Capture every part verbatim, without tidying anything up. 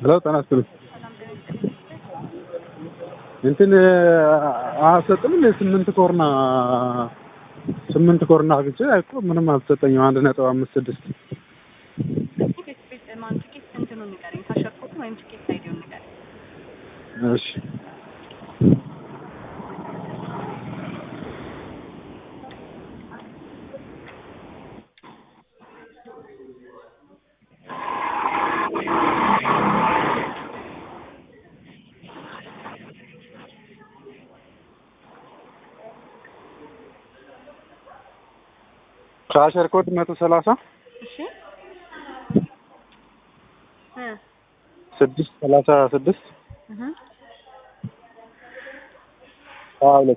ሄሎ ጤና ይስጥልኝ። እንትን አሰጥም ለስምንት ኮርና ስምንት ኮርና አግኝቼ አይቶ ምንም አልሰጠኝም። አንድ ነጥብ አምስት ስድስት ቲኬት ቤት ማን ቲኬት እንትኑን ንገረኝ። ታሸርኩት ወይም ቲኬት አይዲውን ንገረኝ። እሺ ካሸር ኮድ መቶ ሰላሳ እሺ እ ስድስት ሰላሳ ስድስት እህ ሀያ ሁለት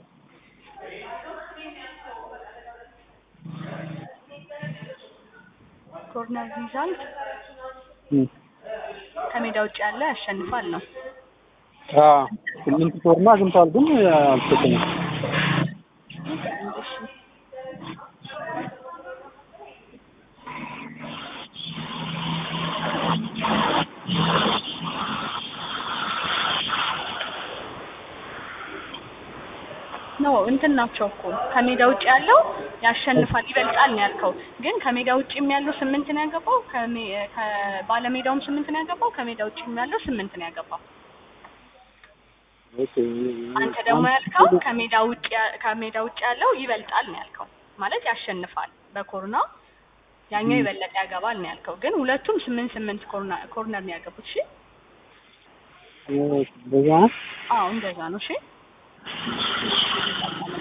ኮርነር ሪዛልት ከሜዳ ውጭ ያለ ያሸንፋል ነው። አ ስምንት ኮርና አግኝቷል ግን አልሰጠኝም። ነው እንትን ናቸው እኮ ከሜዳ ውጭ ያለው ያሸንፋል ይበልጣል ነው ያልከው። ግን ከሜዳ ውጭም ያለው ስምንት ነው ያገባው፣ ከባለሜዳውም ስምንት ነው ያገባው፣ ከሜዳ ውጭም ያለው ስምንት ነው ያገባው። ኦኬ አንተ ደግሞ ያልከው ከሜዳ ውጭ ከሜዳ ውጭ ያለው ይበልጣል ነው ያልከው። ማለት ያሸንፋል በኮርና ያኛው ይበልጥ ያገባል ነው ያልከው። ግን ሁለቱም ስምንት ስምንት ኮርና ኮርነር ነው ያገቡት። እሺ በዛ አዎ እንደዛ ነው። እሺ